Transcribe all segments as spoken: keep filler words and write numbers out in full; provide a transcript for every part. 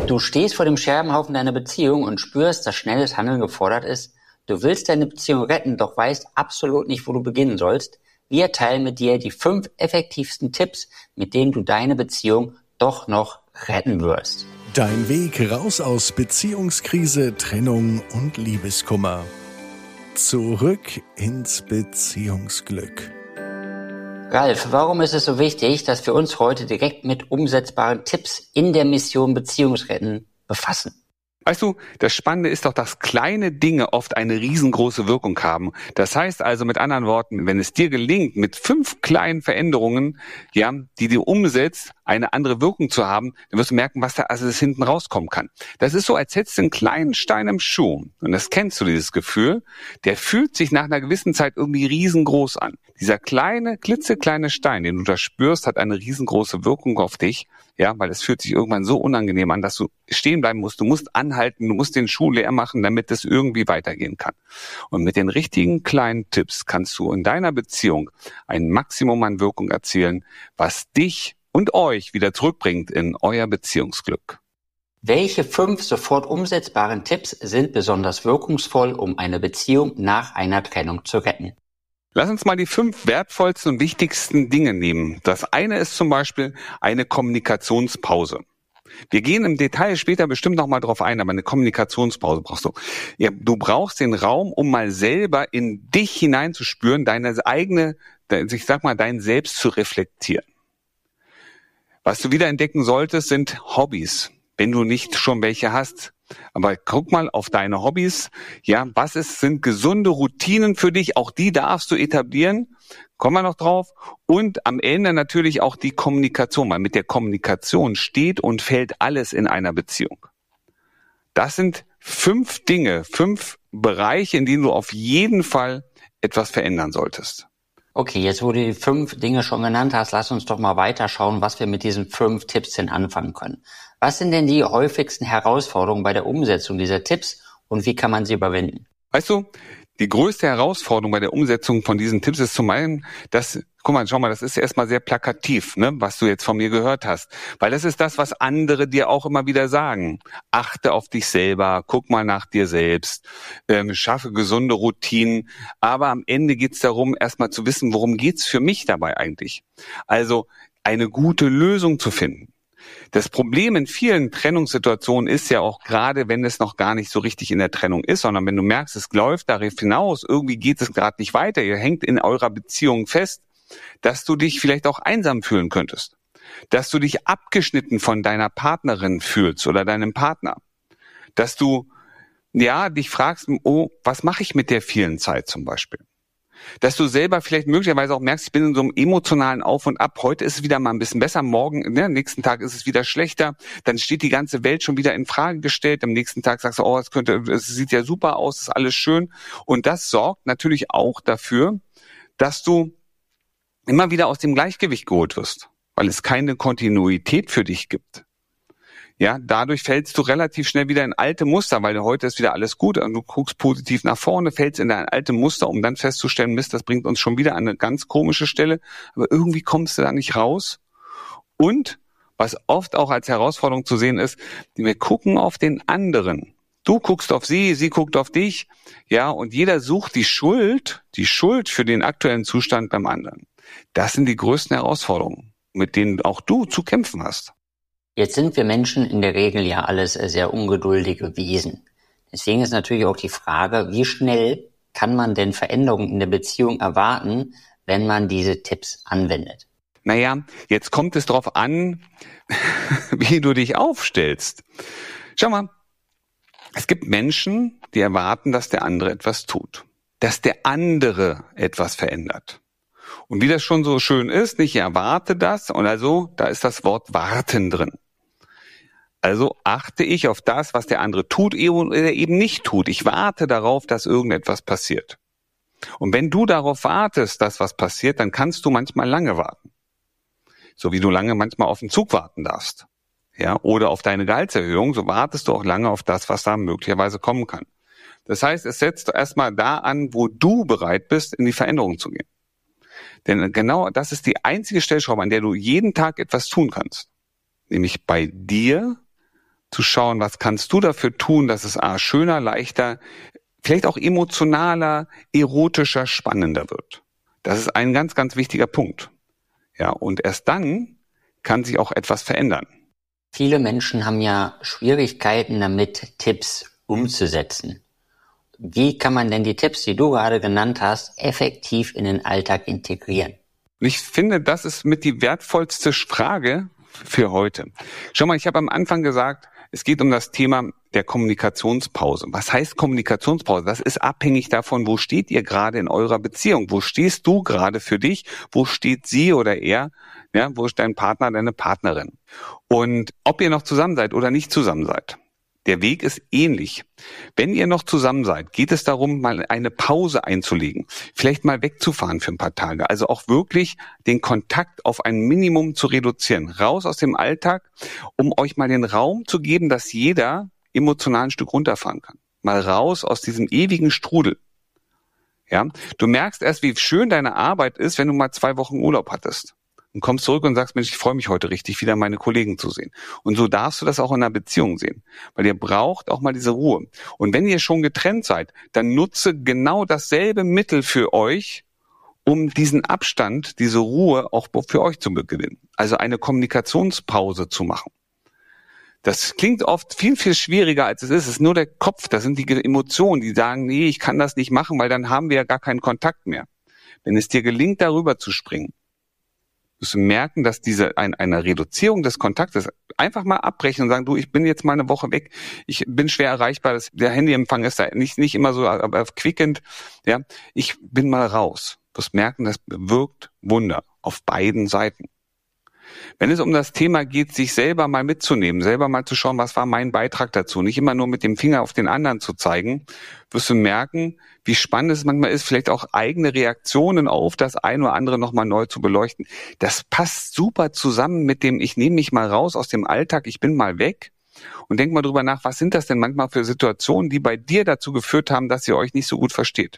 Du stehst vor dem Scherbenhaufen deiner Beziehung und spürst, dass schnelles Handeln gefordert ist. Du willst deine Beziehung retten, doch weißt absolut nicht, wo du beginnen sollst. Wir teilen mit dir die fünf effektivsten Tipps, mit denen du deine Beziehung doch noch retten wirst. Dein Weg raus aus Beziehungskrise, Trennung und Liebeskummer. Zurück ins Beziehungsglück. Ralf, warum ist es so wichtig, dass wir uns heute direkt mit umsetzbaren Tipps in der Mission Beziehungsretten befassen? Weißt du, das Spannende ist doch, dass kleine Dinge oft eine riesengroße Wirkung haben. Das heißt also mit anderen Worten, wenn es dir gelingt, mit fünf kleinen Veränderungen, ja, die du umsetzt, eine andere Wirkung zu haben, dann wirst du merken, was da alles hinten rauskommen kann. Das ist so, als hättest du einen kleinen Stein im Schuh. Und das kennst du, dieses Gefühl. Der fühlt sich nach einer gewissen Zeit irgendwie riesengroß an. Dieser kleine, klitzekleine Stein, den du da spürst, hat eine riesengroße Wirkung auf dich. Ja, weil es fühlt sich irgendwann so unangenehm an, dass du stehen bleiben musst. Du musst anhalten, du musst den Schuh leer machen, damit es irgendwie weitergehen kann. Und mit den richtigen kleinen Tipps kannst du in deiner Beziehung ein Maximum an Wirkung erzielen, was dich und euch wieder zurückbringt in euer Beziehungsglück. Welche fünf sofort umsetzbaren Tipps sind besonders wirkungsvoll, um eine Beziehung nach einer Trennung zu retten? Lass uns mal die fünf wertvollsten und wichtigsten Dinge nehmen. Das eine ist zum Beispiel eine Kommunikationspause. Wir gehen im Detail später bestimmt noch mal drauf ein, aber eine Kommunikationspause brauchst du. Ja, du brauchst den Raum, um mal selber in dich hineinzuspüren, deine eigene, ich sag mal, dein Selbst zu reflektieren. Was du wieder entdecken solltest, sind Hobbys, wenn du nicht schon welche hast. Aber guck mal auf deine Hobbys. Ja, was ist, sind gesunde Routinen für dich? Auch die darfst du etablieren. Kommen wir noch drauf. Und am Ende natürlich auch die Kommunikation, weil mit der Kommunikation steht und fällt alles in einer Beziehung. Das sind fünf Dinge, fünf Bereiche, in denen du auf jeden Fall etwas verändern solltest. Okay, jetzt wo du die fünf Dinge schon genannt hast, lass uns doch mal weiterschauen, was wir mit diesen fünf Tipps denn anfangen können. Was sind denn die häufigsten Herausforderungen bei der Umsetzung dieser Tipps und wie kann man sie überwinden? Weißt du, die größte Herausforderung bei der Umsetzung von diesen Tipps ist zum einen, dass, guck mal, schau mal, das ist erstmal sehr plakativ, ne, was du jetzt von mir gehört hast. Weil das ist das, was andere dir auch immer wieder sagen. Achte auf dich selber, guck mal nach dir selbst, ähm, schaffe gesunde Routinen. Aber am Ende geht's darum, erstmal zu wissen, worum geht's für mich dabei eigentlich? Also eine gute Lösung zu finden. Das Problem in vielen Trennungssituationen ist ja auch gerade, wenn es noch gar nicht so richtig in der Trennung ist, sondern wenn du merkst, es läuft darauf hinaus, irgendwie geht es gerade nicht weiter, ihr hängt in eurer Beziehung fest, dass du dich vielleicht auch einsam fühlen könntest, dass du dich abgeschnitten von deiner Partnerin fühlst oder deinem Partner, dass du ja dich fragst, oh, was mache ich mit der vielen Zeit zum Beispiel? Dass du selber vielleicht möglicherweise auch merkst, ich bin in so einem emotionalen Auf und Ab. Heute ist es wieder mal ein bisschen besser, morgen, ne, nächsten Tag ist es wieder schlechter. Dann steht die ganze Welt schon wieder in Frage gestellt. Am nächsten Tag sagst du, oh, es könnte, es sieht ja super aus, ist alles schön. Und das sorgt natürlich auch dafür, dass du immer wieder aus dem Gleichgewicht geholt wirst, weil es keine Kontinuität für dich gibt. Ja, dadurch fällst du relativ schnell wieder in alte Muster, weil heute ist wieder alles gut und du guckst positiv nach vorne, fällst in dein alte Muster, um dann festzustellen, Mist, das bringt uns schon wieder an eine ganz komische Stelle, aber irgendwie kommst du da nicht raus. Und was oft auch als Herausforderung zu sehen ist, wir gucken auf den anderen. Du guckst auf sie, sie guckt auf dich, ja, und jeder sucht die Schuld, die Schuld für den aktuellen Zustand beim anderen. Das sind die größten Herausforderungen, mit denen auch du zu kämpfen hast. Jetzt sind wir Menschen in der Regel ja alles sehr ungeduldige Wesen. Deswegen ist natürlich auch die Frage, wie schnell kann man denn Veränderungen in der Beziehung erwarten, wenn man diese Tipps anwendet? Naja, jetzt kommt es drauf an, wie du dich aufstellst. Schau mal, es gibt Menschen, die erwarten, dass der andere etwas tut, dass der andere etwas verändert. Und wie das schon so schön ist, ich erwarte das, und also, da ist das Wort warten drin. Also achte ich auf das, was der andere tut oder eben nicht tut. Ich warte darauf, dass irgendetwas passiert. Und wenn du darauf wartest, dass was passiert, dann kannst du manchmal lange warten. So wie du lange manchmal auf den Zug warten darfst. Ja, oder auf deine Gehaltserhöhung, so wartest du auch lange auf das, was da möglicherweise kommen kann. Das heißt, es setzt erstmal da an, wo du bereit bist, in die Veränderung zu gehen. Denn genau das ist die einzige Stellschraube, an der du jeden Tag etwas tun kannst. Nämlich bei dir zu schauen, was kannst du dafür tun, dass es A, schöner, leichter, vielleicht auch emotionaler, erotischer, spannender wird. Das ist ein ganz, ganz wichtiger Punkt. Ja, und erst dann kann sich auch etwas verändern. Viele Menschen haben ja Schwierigkeiten damit, Tipps umzusetzen. Wie kann man denn die Tipps, die du gerade genannt hast, effektiv in den Alltag integrieren? Und ich finde, das ist mit die wertvollste Frage für heute. Schau mal, ich habe am Anfang gesagt, es geht um das Thema der Kommunikationspause. Was heißt Kommunikationspause? Das ist abhängig davon, wo steht ihr gerade in eurer Beziehung? Wo stehst du gerade für dich? Wo steht sie oder er? Ja, wo ist dein Partner, deine Partnerin? Und ob ihr noch zusammen seid oder nicht zusammen seid. Der Weg ist ähnlich. Wenn ihr noch zusammen seid, geht es darum, mal eine Pause einzulegen. Vielleicht mal wegzufahren für ein paar Tage. Also auch wirklich den Kontakt auf ein Minimum zu reduzieren. Raus aus dem Alltag, um euch mal den Raum zu geben, dass jeder emotional ein Stück runterfahren kann. Mal raus aus diesem ewigen Strudel. Ja, du merkst erst, wie schön deine Arbeit ist, wenn du mal zwei Wochen Urlaub hattest. Und kommst zurück und sagst, Mensch, ich freue mich heute richtig, wieder meine Kollegen zu sehen. Und so darfst du das auch in einer Beziehung sehen. Weil ihr braucht auch mal diese Ruhe. Und wenn ihr schon getrennt seid, dann nutze genau dasselbe Mittel für euch, um diesen Abstand, diese Ruhe auch für euch zu gewinnen. Also eine Kommunikationspause zu machen. Das klingt oft viel, viel schwieriger, als es ist. Es ist nur der Kopf, das sind die Emotionen, die sagen, nee, ich kann das nicht machen, weil dann haben wir ja gar keinen Kontakt mehr. Wenn es dir gelingt, darüber zu springen, wirst du merken, dass diese ein, eine Reduzierung des Kontaktes, einfach mal abbrechen und sagen, du, ich bin jetzt mal eine Woche weg, ich bin schwer erreichbar, das, der Handyempfang ist da nicht, nicht immer so aber quickend, ja, ich bin mal raus. Du wirst merken, das bewirkt Wunder auf beiden Seiten. Wenn es um das Thema geht, sich selber mal mitzunehmen, selber mal zu schauen, was war mein Beitrag dazu, nicht immer nur mit dem Finger auf den anderen zu zeigen, wirst du merken, wie spannend es manchmal ist, vielleicht auch eigene Reaktionen auf das ein oder andere nochmal neu zu beleuchten. Das passt super zusammen mit dem, ich nehme mich mal raus aus dem Alltag, ich bin mal weg und denk mal drüber nach, was sind das denn manchmal für Situationen, die bei dir dazu geführt haben, dass ihr euch nicht so gut versteht.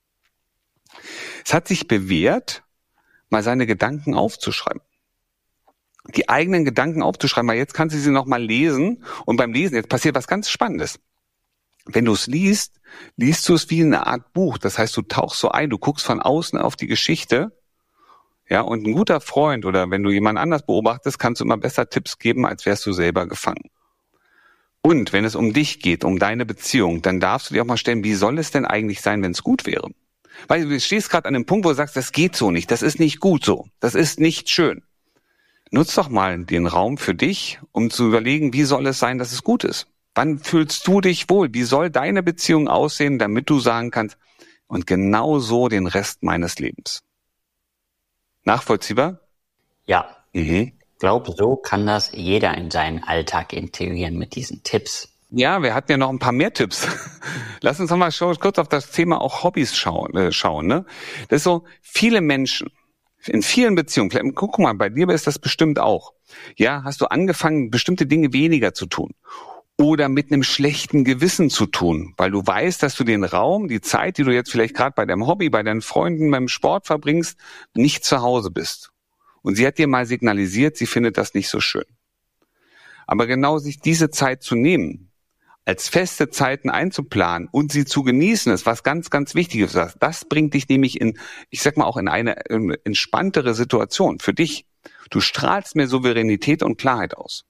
Es hat sich bewährt, mal seine Gedanken aufzuschreiben. Die eigenen Gedanken aufzuschreiben, weil jetzt kannst du sie noch mal lesen und beim Lesen, jetzt passiert was ganz Spannendes. Wenn du es liest, liest du es wie eine Art Buch. Das heißt, du tauchst so ein, du guckst von außen auf die Geschichte. Ja, und ein guter Freund oder wenn du jemand anders beobachtest, kannst du immer besser Tipps geben, als wärst du selber gefangen. Und wenn es um dich geht, um deine Beziehung, dann darfst du dir auch mal stellen, wie soll es denn eigentlich sein, wenn es gut wäre? Weil du stehst gerade an einem Punkt, wo du sagst, das geht so nicht, das ist nicht gut so, das ist nicht schön. Nutz doch mal den Raum für dich, um zu überlegen, wie soll es sein, dass es gut ist? Wann fühlst du dich wohl? Wie soll deine Beziehung aussehen, damit du sagen kannst, und genau so den Rest meines Lebens? Nachvollziehbar? Ja, Mhm. ich glaube, so kann das jeder in seinen Alltag integrieren mit diesen Tipps. Ja, wir hatten ja noch ein paar mehr Tipps. Lass uns noch mal kurz auf das Thema auch Hobbys schauen. Äh, schauen ne? Das ist so, viele Menschen, in vielen Beziehungen, vielleicht, guck mal, bei dir ist das bestimmt auch. Ja, hast du angefangen, bestimmte Dinge weniger zu tun oder mit einem schlechten Gewissen zu tun, weil du weißt, dass du den Raum, die Zeit, die du jetzt vielleicht gerade bei deinem Hobby, bei deinen Freunden, beim Sport verbringst, nicht zu Hause bist. Und sie hat dir mal signalisiert, sie findet das nicht so schön. Aber genau sich diese Zeit zu nehmen, als feste Zeiten einzuplanen und sie zu genießen, ist was ganz, ganz Wichtiges. Das bringt dich nämlich in, ich sag mal auch in eine entspanntere Situation für dich. Du strahlst mehr Souveränität und Klarheit aus.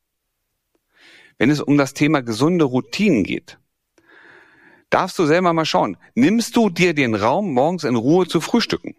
Wenn es um das Thema gesunde Routinen geht, darfst du selber mal schauen, nimmst du dir den Raum, morgens in Ruhe zu frühstücken?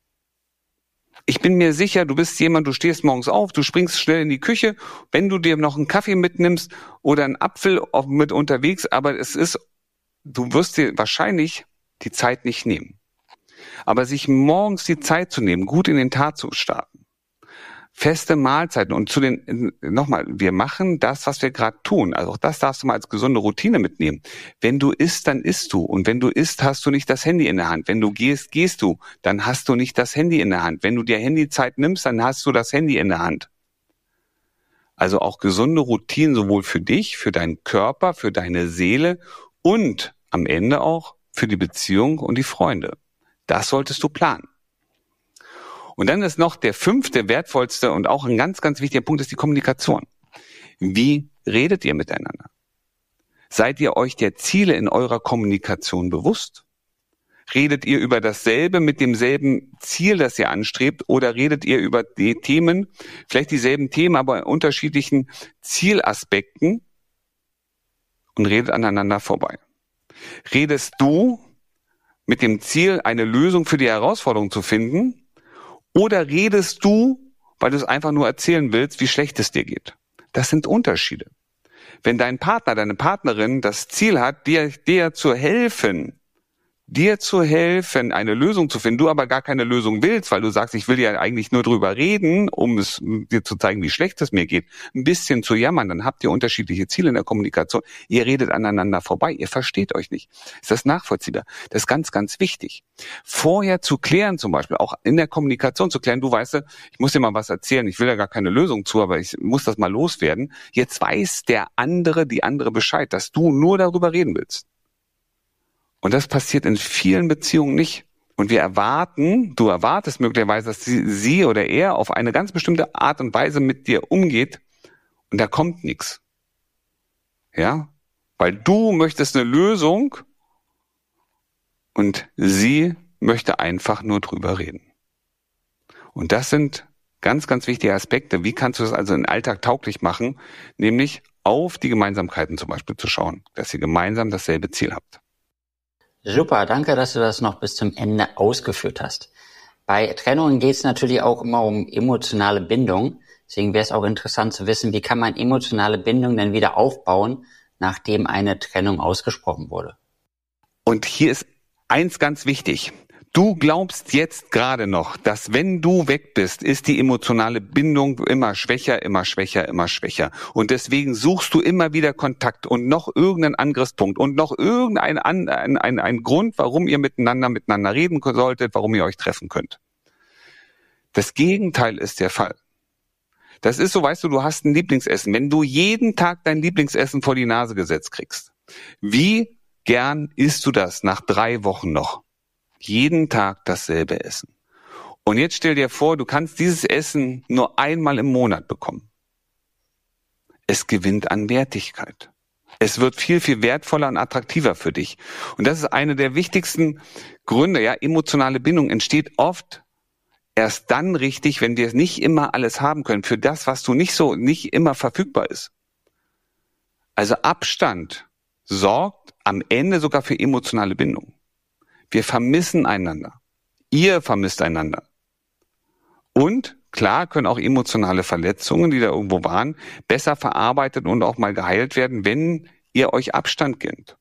Ich bin mir sicher, du bist jemand, du stehst morgens auf, du springst schnell in die Küche, wenn du dir noch einen Kaffee mitnimmst oder einen Apfel mit unterwegs, aber es ist, du wirst dir wahrscheinlich die Zeit nicht nehmen. Aber sich morgens die Zeit zu nehmen, gut in den Tag zu starten, feste Mahlzeiten und zu den, nochmal, wir machen das, was wir gerade tun. Also auch das darfst du mal als gesunde Routine mitnehmen. Wenn du isst, dann isst du. Und wenn du isst, hast du nicht das Handy in der Hand. Wenn du gehst, gehst du. Dann hast du nicht das Handy in der Hand. Wenn du dir Handyzeit nimmst, dann hast du das Handy in der Hand. Also auch gesunde Routinen sowohl für dich, für deinen Körper, für deine Seele und am Ende auch für die Beziehung und die Freunde. Das solltest du planen. Und dann ist noch der fünfte, wertvollste und auch ein ganz, ganz wichtiger Punkt ist die Kommunikation. Wie redet ihr miteinander? Seid ihr euch der Ziele in eurer Kommunikation bewusst? Redet ihr über dasselbe mit demselben Ziel, das ihr anstrebt, oder redet ihr über die Themen, vielleicht dieselben Themen, aber in unterschiedlichen Zielaspekten und redet aneinander vorbei? Redest du mit dem Ziel, eine Lösung für die Herausforderung zu finden, oder redest du, weil du es einfach nur erzählen willst, wie schlecht es dir geht? Das sind Unterschiede. Wenn dein Partner, deine Partnerin das Ziel hat, dir, dir zu helfen, dir zu helfen, eine Lösung zu finden, du aber gar keine Lösung willst, weil du sagst, ich will ja eigentlich nur drüber reden, um es dir zu zeigen, wie schlecht es mir geht, ein bisschen zu jammern, dann habt ihr unterschiedliche Ziele in der Kommunikation, ihr redet aneinander vorbei, ihr versteht euch nicht. Ist das nachvollziehbar? Das ist ganz, ganz wichtig. Vorher zu klären, zum Beispiel, auch in der Kommunikation zu klären, du weißt, ich muss dir mal was erzählen, ich will ja gar keine Lösung zu, aber ich muss das mal loswerden. Jetzt weiß der andere, die andere Bescheid, dass du nur darüber reden willst. Und das passiert in vielen Beziehungen nicht. Und wir erwarten, du erwartest möglicherweise, dass sie, sie oder er auf eine ganz bestimmte Art und Weise mit dir umgeht und da kommt nichts. Ja? Weil du möchtest eine Lösung und sie möchte einfach nur drüber reden. Und das sind ganz, ganz wichtige Aspekte. Wie kannst du das also in den Alltag tauglich machen? Nämlich auf die Gemeinsamkeiten zum Beispiel zu schauen, dass ihr gemeinsam dasselbe Ziel habt. Super, danke, dass du das noch bis zum Ende ausgeführt hast. Bei Trennungen geht es natürlich auch immer um emotionale Bindung. Deswegen wäre es auch interessant zu wissen, wie kann man emotionale Bindung denn wieder aufbauen, nachdem eine Trennung ausgesprochen wurde. Und hier ist eins ganz wichtig. Du glaubst jetzt gerade noch, dass wenn du weg bist, ist die emotionale Bindung immer schwächer, immer schwächer, immer schwächer. Und deswegen suchst du immer wieder Kontakt und noch irgendeinen Angriffspunkt und noch irgendeinen ein, ein, ein, ein Grund, warum ihr miteinander miteinander reden solltet, warum ihr euch treffen könnt. Das Gegenteil ist der Fall. Das ist so, weißt du, du hast ein Lieblingsessen. Wenn du jeden Tag dein Lieblingsessen vor die Nase gesetzt kriegst, wie gern isst du das nach drei Wochen noch? Jeden Tag dasselbe Essen. Und jetzt stell dir vor, du kannst dieses Essen nur einmal im Monat bekommen. Es gewinnt an Wertigkeit. Es wird viel, viel wertvoller und attraktiver für dich. Und das ist eine der wichtigsten Gründe. Ja, emotionale Bindung entsteht oft erst dann richtig, wenn wir nicht immer alles haben können für das, was du nicht so, nicht immer verfügbar ist. Also Abstand sorgt am Ende sogar für emotionale Bindung. Wir vermissen einander. Ihr vermisst einander. Und klar können auch emotionale Verletzungen, die da irgendwo waren, besser verarbeitet und auch mal geheilt werden, wenn ihr euch Abstand gönnt.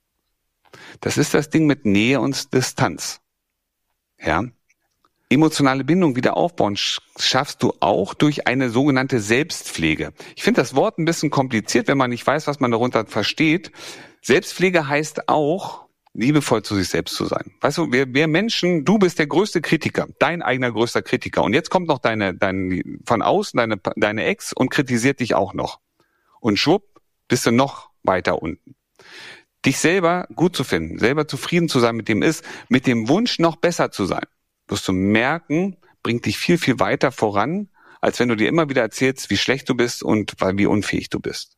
Das ist das Ding mit Nähe und Distanz. Ja? Emotionale Bindung wieder aufbauen schaffst du auch durch eine sogenannte Selbstpflege. Ich finde das Wort ein bisschen kompliziert, wenn man nicht weiß, was man darunter versteht. Selbstpflege heißt auch, liebevoll zu sich selbst zu sein. Weißt du, wir, wir Menschen, du bist der größte Kritiker, dein eigener größter Kritiker. Und jetzt kommt noch deine, dein, von außen deine, deine Ex und kritisiert dich auch noch. Und schwupp, bist du noch weiter unten. Dich selber gut zu finden, selber zufrieden zu sein mit dem ist, mit dem Wunsch noch besser zu sein, wirst du merken, bringt dich viel, viel weiter voran, als wenn du dir immer wieder erzählst, wie schlecht du bist und wie unfähig du bist.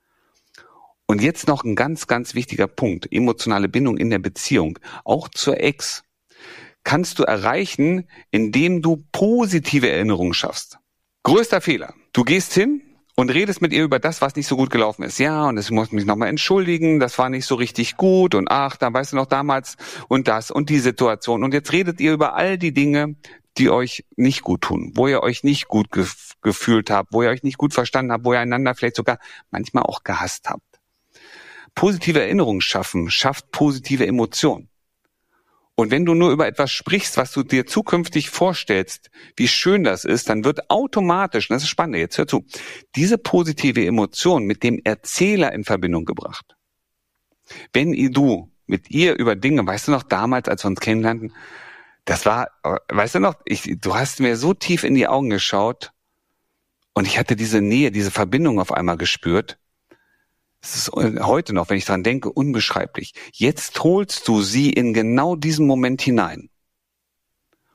Und jetzt noch ein ganz, ganz wichtiger Punkt. Emotionale Bindung in der Beziehung, auch zur Ex, kannst du erreichen, indem du positive Erinnerungen schaffst. Größter Fehler. Du gehst hin und redest mit ihr über das, was nicht so gut gelaufen ist. Ja, und ich muss mich nochmal entschuldigen, das war nicht so richtig gut und ach, da weißt du noch damals und das und die Situation. Und jetzt redet ihr über all die Dinge, die euch nicht gut tun, wo ihr euch nicht gut gef- gefühlt habt, wo ihr euch nicht gut verstanden habt, wo ihr einander vielleicht sogar manchmal auch gehasst habt. Positive Erinnerungen schaffen, schafft positive Emotionen. Und wenn du nur über etwas sprichst, was du dir zukünftig vorstellst, wie schön das ist, dann wird automatisch, und das ist spannend, jetzt hör zu, diese positive Emotion mit dem Erzähler in Verbindung gebracht. Wenn ihr, du mit ihr über Dinge, weißt du noch damals, als wir uns kennenlernten, das war, weißt du noch, ich, du hast mir so tief in die Augen geschaut und ich hatte diese Nähe, diese Verbindung auf einmal gespürt. Es ist heute noch, wenn ich dran denke, unbeschreiblich. Jetzt holst du sie in genau diesen Moment hinein.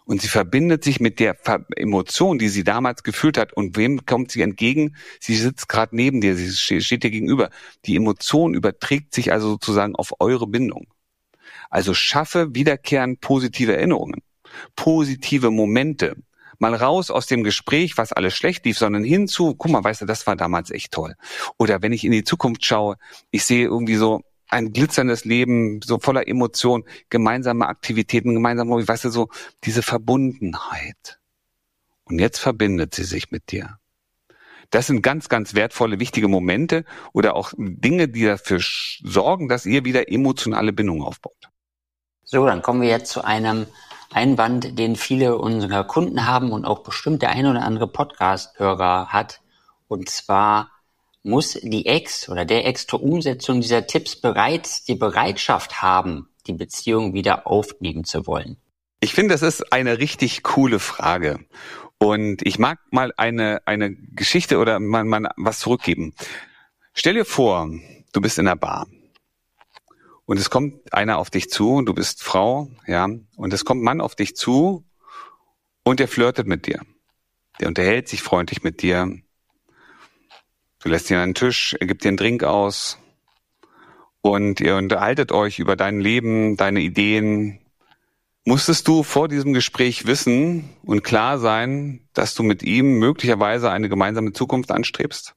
Und sie verbindet sich mit der Ver- Emotion, die sie damals gefühlt hat. Und wem kommt sie entgegen? Sie sitzt gerade neben dir, sie ste- steht dir gegenüber. Die Emotion überträgt sich also sozusagen auf eure Bindung. Also schaffe wiederkehrend positive Erinnerungen, positive Momente. Mal raus aus dem Gespräch, was alles schlecht lief, sondern hinzu, guck mal, weißt du, das war damals echt toll. Oder wenn ich in die Zukunft schaue, ich sehe irgendwie so ein glitzerndes Leben, so voller Emotionen, gemeinsame Aktivitäten, gemeinsame, weißt du, so diese Verbundenheit. Und jetzt verbindet sie sich mit dir. Das sind ganz, ganz wertvolle, wichtige Momente oder auch Dinge, die dafür sch- sorgen, dass ihr wieder emotionale Bindung aufbaut. So, dann kommen wir jetzt zu einem Einwand, den viele unserer Kunden haben und auch bestimmt der ein oder andere Podcast-Hörer hat. Und zwar muss die Ex oder der Ex zur Umsetzung dieser Tipps bereits die Bereitschaft haben, die Beziehung wieder aufnehmen zu wollen. Ich finde, das ist eine richtig coole Frage. Und ich mag mal eine, eine Geschichte oder mal, mal was zurückgeben. Stell dir vor, du bist in einer Bar. Und es kommt einer auf dich zu und du bist Frau, ja, und es kommt ein Mann auf dich zu und der flirtet mit dir. Der unterhält sich freundlich mit dir. Du lässt ihn an den Tisch, er gibt dir einen Drink aus und ihr unterhaltet euch über dein Leben, deine Ideen. Musstest du vor diesem Gespräch wissen und klar sein, dass du mit ihm möglicherweise eine gemeinsame Zukunft anstrebst?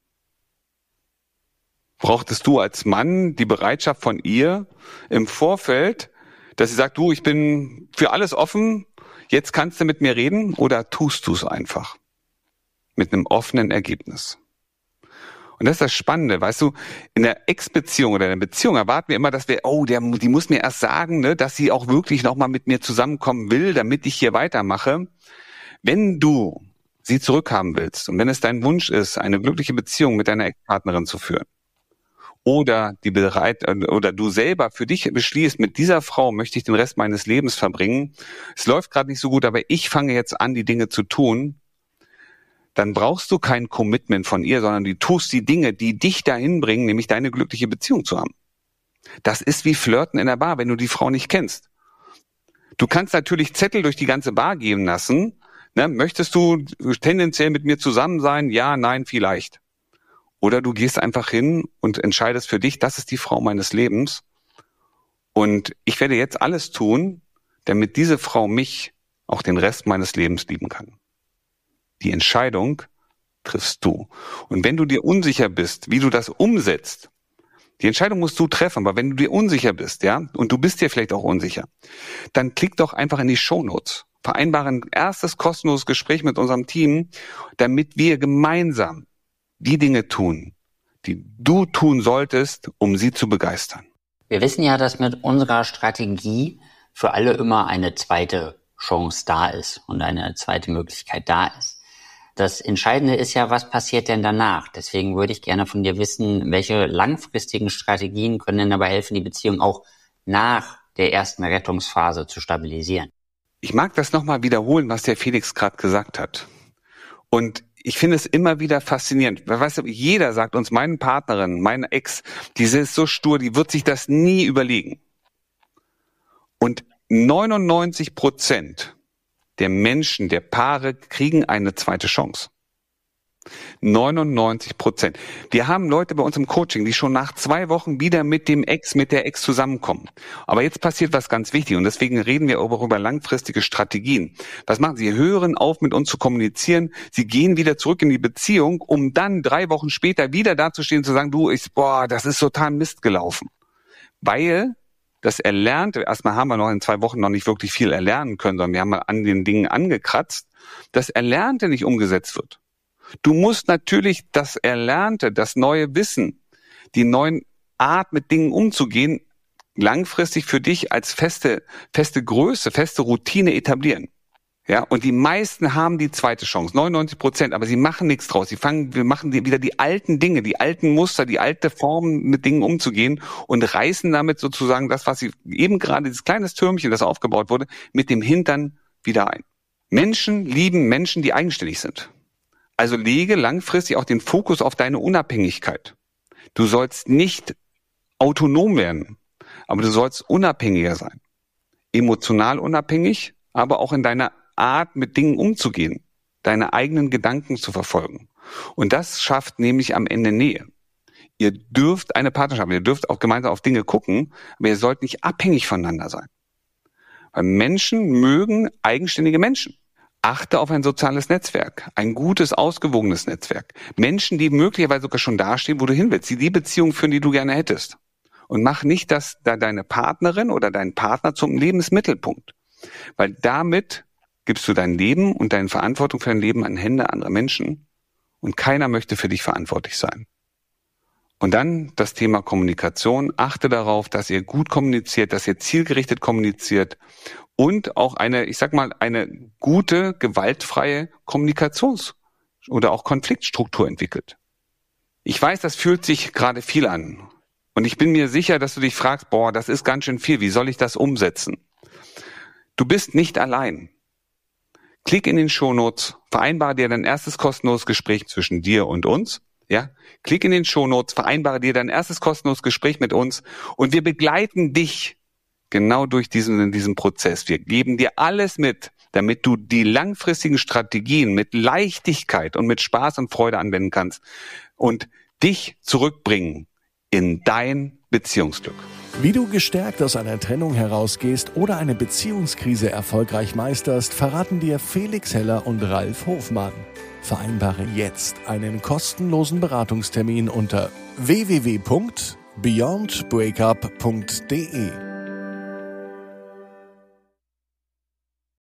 Brauchtest du als Mann die Bereitschaft von ihr im Vorfeld, dass sie sagt, du, ich bin für alles offen, jetzt kannst du mit mir reden, oder tust du es einfach mit einem offenen Ergebnis? Und das ist das Spannende, weißt du, in der Ex-Beziehung oder in der Beziehung erwarten wir immer, dass wir, oh, der, die muss mir erst sagen, ne, dass sie auch wirklich nochmal mit mir zusammenkommen will, damit ich hier weitermache. Wenn du sie zurückhaben willst und wenn es dein Wunsch ist, eine glückliche Beziehung mit deiner Ex-Partnerin zu führen, oder die bereit oder du selber für dich beschließt, mit dieser Frau möchte ich den Rest meines Lebens verbringen. Es läuft gerade nicht so gut, aber ich fange jetzt an, die Dinge zu tun. Dann brauchst du kein Commitment von ihr, sondern du tust die Dinge, die dich dahin bringen, nämlich deine glückliche Beziehung zu haben. Das ist wie Flirten in der Bar, wenn du die Frau nicht kennst. Du kannst natürlich Zettel durch die ganze Bar geben lassen. Ne? Möchtest du tendenziell mit mir zusammen sein? Ja, nein, vielleicht. Oder du gehst einfach hin und entscheidest für dich, das ist die Frau meines Lebens. Und ich werde jetzt alles tun, damit diese Frau mich auch den Rest meines Lebens lieben kann. Die Entscheidung triffst du. Und wenn du dir unsicher bist, wie du das umsetzt, die Entscheidung musst du treffen, aber wenn du dir unsicher bist, ja, und du bist dir vielleicht auch unsicher, dann klick doch einfach in die Shownotes. Vereinbare ein erstes kostenloses Gespräch mit unserem Team, damit wir gemeinsam die Dinge tun, die du tun solltest, um sie zu begeistern. Wir wissen ja, dass mit unserer Strategie für alle immer eine zweite Chance da ist und eine zweite Möglichkeit da ist. Das Entscheidende ist ja, was passiert denn danach? Deswegen würde ich gerne von dir wissen, welche langfristigen Strategien können denn dabei helfen, die Beziehung auch nach der ersten Rettungsphase zu stabilisieren? Ich mag das nochmal wiederholen, was der Felix gerade gesagt hat. Und ich finde es immer wieder faszinierend. Weißt du, jeder sagt uns, meine Partnerin, meine Ex, die ist so stur, die wird sich das nie überlegen. Und neunundneunzig Prozent der Menschen, der Paare kriegen eine zweite Chance. neunundneunzig Prozent. Wir haben Leute bei uns im Coaching, die schon nach zwei Wochen wieder mit dem Ex, mit der Ex zusammenkommen. Aber jetzt passiert was ganz wichtig und deswegen reden wir auch über langfristige Strategien. Was machen sie? Sie hören auf, mit uns zu kommunizieren. Sie gehen wieder zurück in die Beziehung, um dann drei Wochen später wieder dazustehen und zu sagen, du, ich, boah, das ist total Mist gelaufen. Weil das Erlernte, erstmal haben wir noch in zwei Wochen noch nicht wirklich viel erlernen können, sondern wir haben mal an den Dingen angekratzt, das Erlernte nicht umgesetzt wird. Du musst natürlich das Erlernte, das neue Wissen, die neue Art mit Dingen umzugehen, langfristig für dich als feste, feste Größe, feste Routine etablieren. Ja, und die meisten haben die zweite Chance, neunundneunzig Prozent, aber sie machen nichts draus. Sie fangen, wir machen wieder die alten Dinge, die alten Muster, die alte Formen mit Dingen umzugehen und reißen damit sozusagen das, was sie eben gerade, dieses kleines Türmchen, das aufgebaut wurde, mit dem Hintern wieder ein. Menschen lieben Menschen, die eigenständig sind. Also lege langfristig auch den Fokus auf deine Unabhängigkeit. Du sollst nicht autonom werden, aber du sollst unabhängiger sein. Emotional unabhängig, aber auch in deiner Art, mit Dingen umzugehen, deine eigenen Gedanken zu verfolgen. Und das schafft nämlich am Ende Nähe. Ihr dürft eine Partnerschaft, ihr dürft auch gemeinsam auf Dinge gucken, aber ihr sollt nicht abhängig voneinander sein. Weil Menschen mögen eigenständige Menschen. Achte auf ein soziales Netzwerk, ein gutes, ausgewogenes Netzwerk. Menschen, die möglicherweise sogar schon dastehen, wo du hin willst, die die Beziehung führen, die du gerne hättest. Und mach nicht das, da deine Partnerin oder deinen Partner zum Lebensmittelpunkt. Weil damit gibst du dein Leben und deine Verantwortung für dein Leben an Hände anderer Menschen und keiner möchte für dich verantwortlich sein. Und dann das Thema Kommunikation. Achte darauf, dass ihr gut kommuniziert, dass ihr zielgerichtet kommuniziert und auch eine, ich sag mal, eine gute, gewaltfreie Kommunikations- oder auch Konfliktstruktur entwickelt. Ich weiß, das fühlt sich gerade viel an. Und ich bin mir sicher, dass du dich fragst, boah, das ist ganz schön viel. Wie soll ich das umsetzen? Du bist nicht allein. Klick in den Shownotes, vereinbare dir dein erstes kostenloses Gespräch zwischen dir und uns. Ja, klick in den Shownotes, vereinbare dir dein erstes kostenloses Gespräch mit uns und wir begleiten dich genau durch diesen, diesen Prozess. Wir geben dir alles mit, damit du die langfristigen Strategien mit Leichtigkeit und mit Spaß und Freude anwenden kannst und dich zurückbringen in dein Beziehungsglück. Wie du gestärkt aus einer Trennung herausgehst oder eine Beziehungskrise erfolgreich meisterst, verraten dir Felix Heller und Ralf Hofmann. Vereinbare jetzt einen kostenlosen Beratungstermin unter w w w punkt beyond breakup punkt d e.